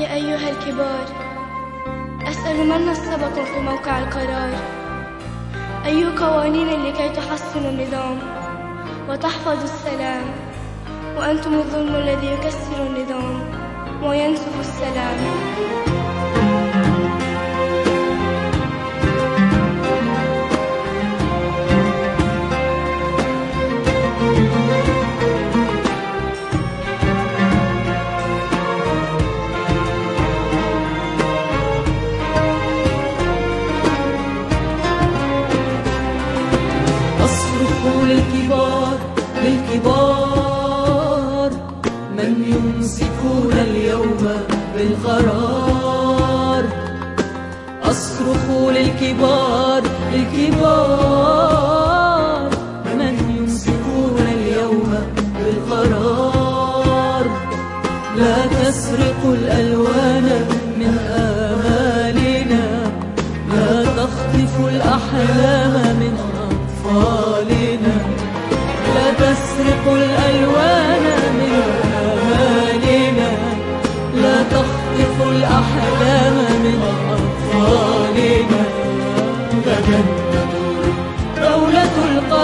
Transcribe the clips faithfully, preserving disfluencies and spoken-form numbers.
يا أيها الكبار، أسأل من نصبكم في موقع القرار؟ أي قوانين لكي تحصنوا النظام وتحفظوا السلام، وأنتم الظلم الذي يكسر النظام وينسف السلام. للكبار للكبار من يمسكون اليوم بالقرار. أصرخ للكبار للكبار من يمسكون اليوم بالقرار. لا تسرقوا الألوان من آمالنا، لا تخطفوا الأحلام من أطفالنا. لا تسرقوا الألوان من آمالنا، لا تخطفوا الأحلام من أطفالنا. غدا دولة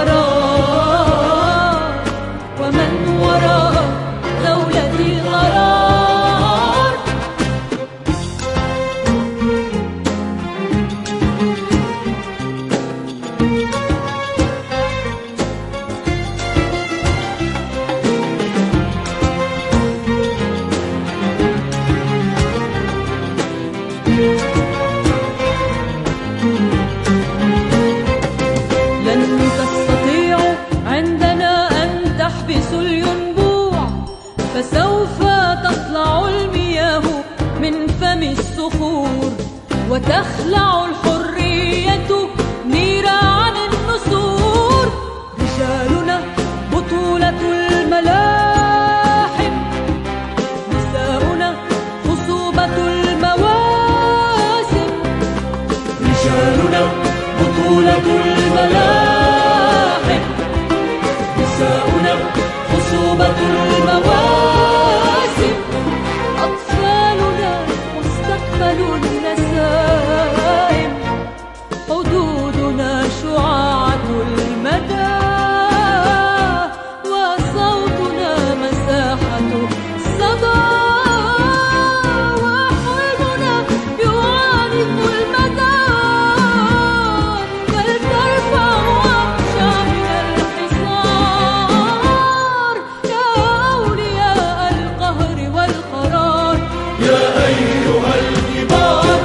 القرار، ومن وراء دولة القرار. لن تستطيعوا عندنا أن تحبسوا الينبوع، فسوف تطلع المياه من فم الصخور، وتخلع الحرية نيران النسور. رجالنا بطولة الملاحم، نساؤنا خصوبة المواسم. رجالنا بطولة الملاحم، نساؤنا خصوبة المواسم. أطفالنا مستقبل النسائم، حدودنا شعاعة المدى، وصوتنا مساحة الصدى. وحلمنا يعانق المدى، فلترفع أقشارنا الحصار. يا أولياء القهر والقرار، يا أيها الكبار.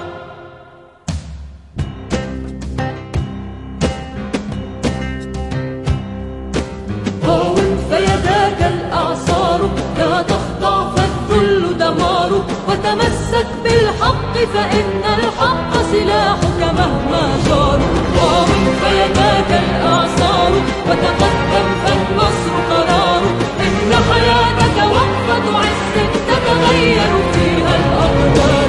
قاوم فيداك الأعصار، لا تخضع فالذل دمار. وتمسك بالحق فإن الحق سلاحك مهما جار. قاوم فيداك الأعصار، وتقدم فالنصر قرار. إن حياتك وقفة عز تتغير فيها الأقدار.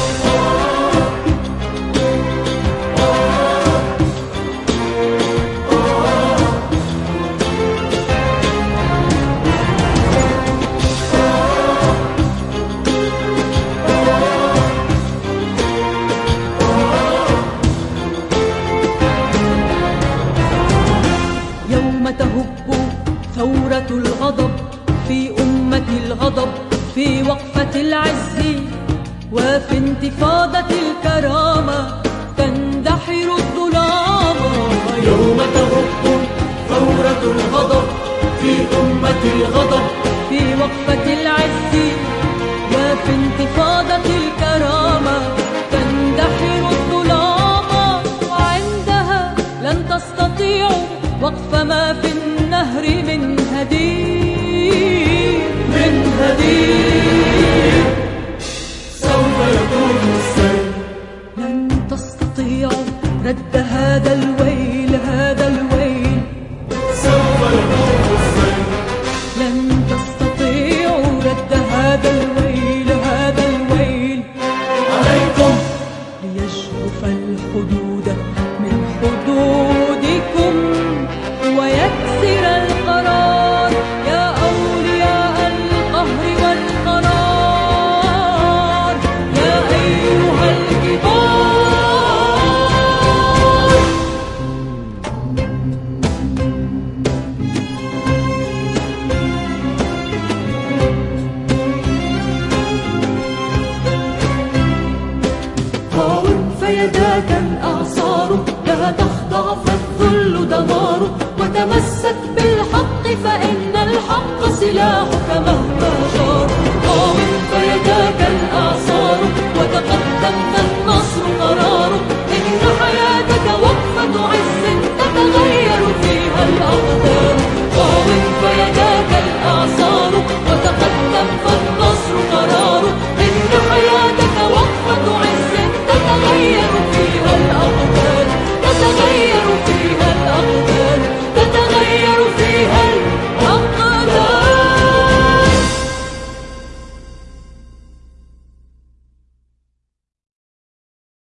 يوم تهب ثورة الغضب في أمة الغضب، في وقفة العز وفي انتفاضة الكرامة تندحر الظلام. يوم تهب ثورة الغضب في أمة الغضب، في وقفة العز وفي انتفاضة الكرامة تندحر الظلام. وعندها لن تستطيعوا وقف ما في النهر من هدير من هدير. سوف يكون السيل. لن تستطيعوا رد هذا الويل هذا الويل. سوف يكون السيل. لن تستطيعوا رد هذا الويل هذا الويل. عليكم ليشرف الحدود من حدودكم، ويكسر القرار. يا أولياء القهر والقرار، بالحق فإن الحق سلاحك مهما جار. قاوم فيداك